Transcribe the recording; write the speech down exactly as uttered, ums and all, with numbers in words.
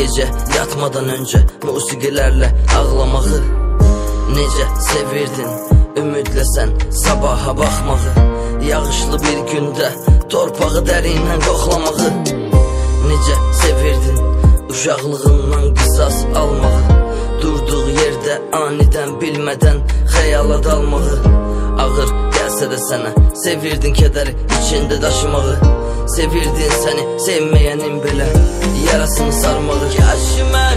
gecə yatmadan öncə musiqilərlə ağlamağı. Necə sevirdin ümidlə sən sabaha baxmağı, yağışlı bir gündə torpağı dərindən qoxlamağı. Necə sevirdin uşaqlığından qisas almağı, durduğu yerdə anidən bilmədən xəyala dalmağı. Ağır gəlsə də sənə sevirdin kədəri içində daşımağı, sevirdin səni sevməyənin belə yarasını sarmağı. Kaş mən